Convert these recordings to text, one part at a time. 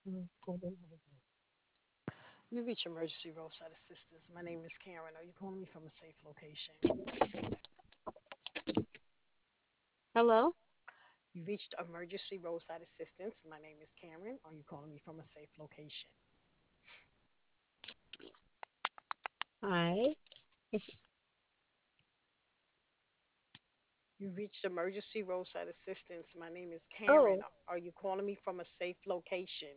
You reach emergency roadside assistance. My name is Karen. Are you calling me from a safe location? Hello? You reached emergency roadside assistance. My name is Karen. Are you calling me from a safe location? Hi. You reached emergency roadside assistance. My name is Karen. Oh, Are you calling me from a safe location?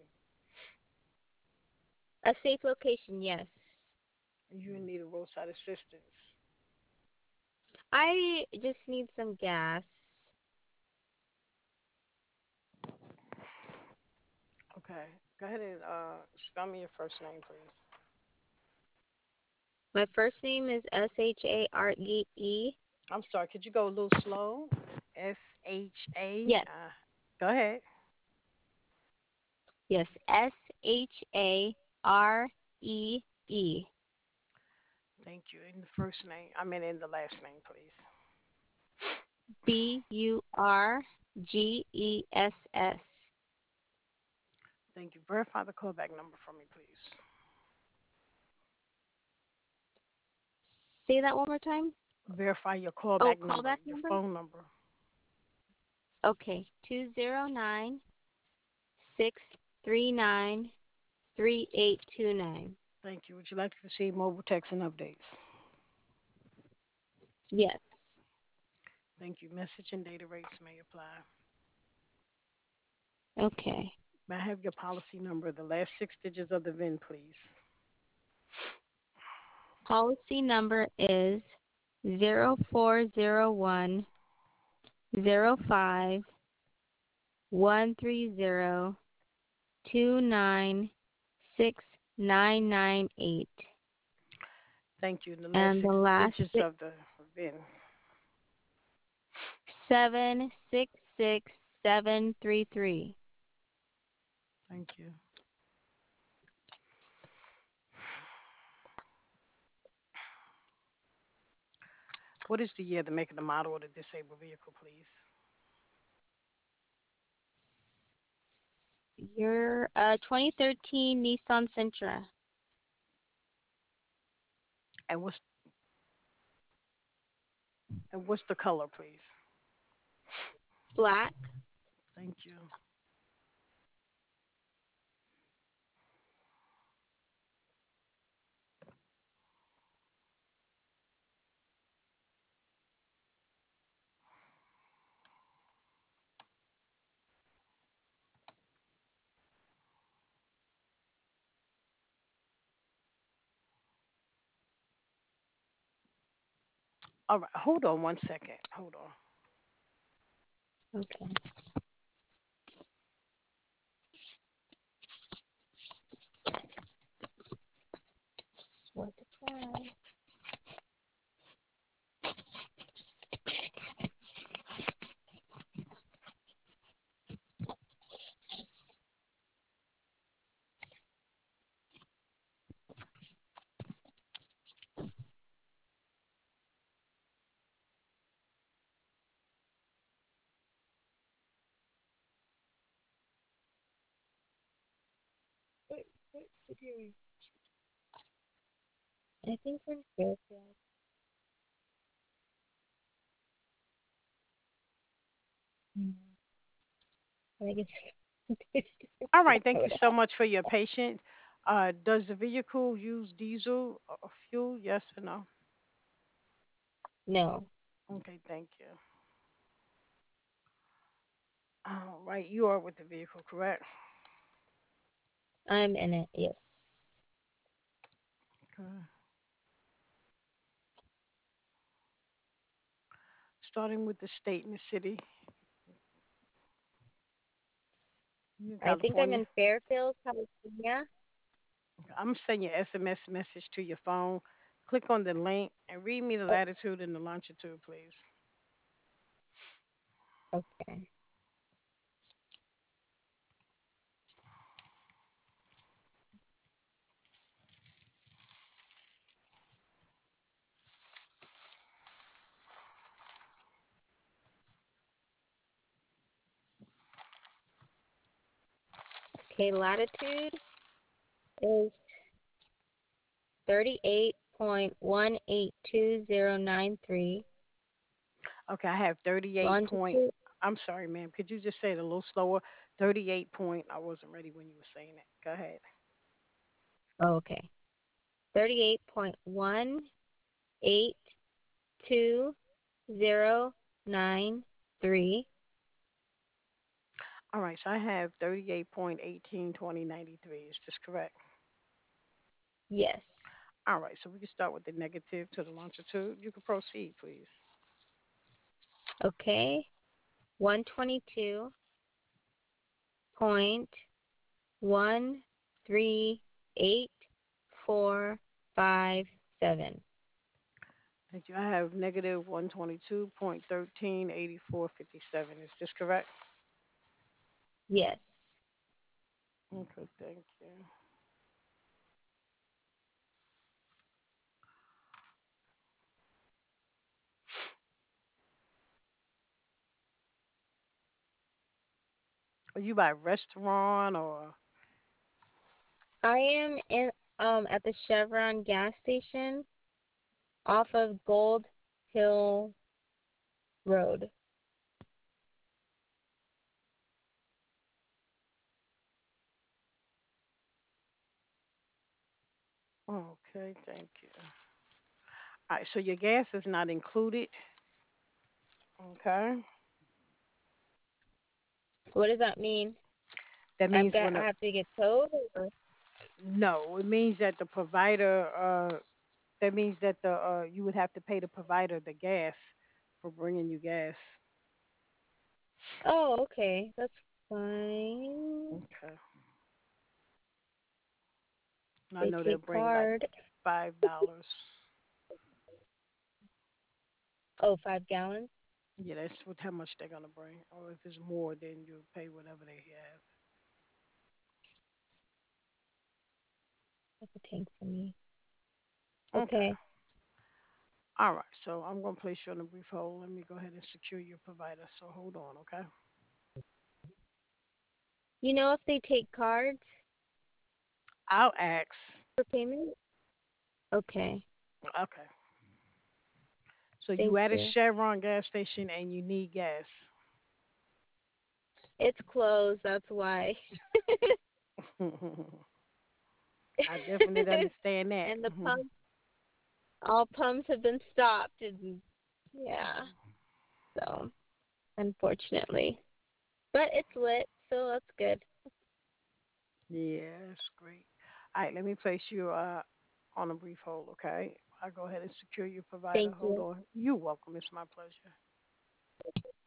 a safe location, yes. You in need of roadside assistance. I just need some gas. Okay. Go ahead and spell me your first name, please. My first name is Share. I'm sorry. Could you go a little slow? SHA. Yes, Go ahead. yes, Share. Thank you. In the first name, I mean in the last name, please. Burgess. Thank you. Verify the callback number for me, please. Say that one more time. Verify your Oh, callback number, callback your number? phone number. Okay, 209-639-3829. Thank you. Would you like to receive mobile text and updates? Yes. Thank you. Message and data rates may apply. Okay. May I have your policy number, the last six digits of the VIN, please? Policy number is 040105-130-296-998. Thank you. And the last And the six last digits of the VIN. 766733. Thank you. What is the year, the make, and the model of the disabled vehicle, please? Your 2013 Nissan Sentra. And what's the color, please? Black. Thank you. All right. Hold on one second. Hold on. Okay. What to try? What city? I think we're in Fairfield. Mm. I guess it's All right. South Thank you so Dakota. much for your patience. Does the vehicle use diesel or fuel? Yes or no? No, Okay. Thank you. All right. You are with the vehicle, correct? I'm in it. Yes. Okay. Starting with the state and the city. You in I think I'm California. in Fairfield, California. I'm gonna send your SMS message to your phone. Click on the link and read me the Oh, latitude and the longitude, please. okay. Okay, latitude is 38.182093. Okay, I have 38 point. Longitude, I'm sorry, ma'am. Could you just say it a little slower? 38 point. I wasn't ready when you were saying it. Go ahead. oh, okay. 38.182093. All right, so I have 38.182093. Is this correct? Yes. All right, so we can start with the negative to the longitude. You can proceed, please. Okay. 122.138.457. Thank you. I have negative 122.138457. Is this correct? Yes. Okay, thank you. Are you by restaurant or? I am in at the Chevron gas station off of Gold Hill Road. Okay, thank you. All right, so your gas is not included. Okay. What does that mean? That means I when a have to get towed or no, it means that the provider that means that the you would have to pay the provider the gas for bringing you gas. oh, okay. That's fine. Okay. I They know they'll take bring like card. $5. Oh, 5 gallons. Yeah, that's what how much they're gonna bring. Or if it's more, then you pay whatever they That's a tank for me. have. Okay. Okay. All right. So I'm gonna place you on a brief hold. Let me go ahead and secure your provider. So hold on, okay? You know if they take cards I'll ask. for payment? Okay. Okay. So you Thank at a you. Chevron gas station and you need gas. It's closed, that's why. I definitely understand that. And the all pumps have been stopped and yeah. So, unfortunately. But it's lit, so that's good. Yeah, that's great. All right, let me place you on a brief hold, okay? I'll go ahead and secure your provider. Thank Hold you. on. You're welcome. It's my pleasure.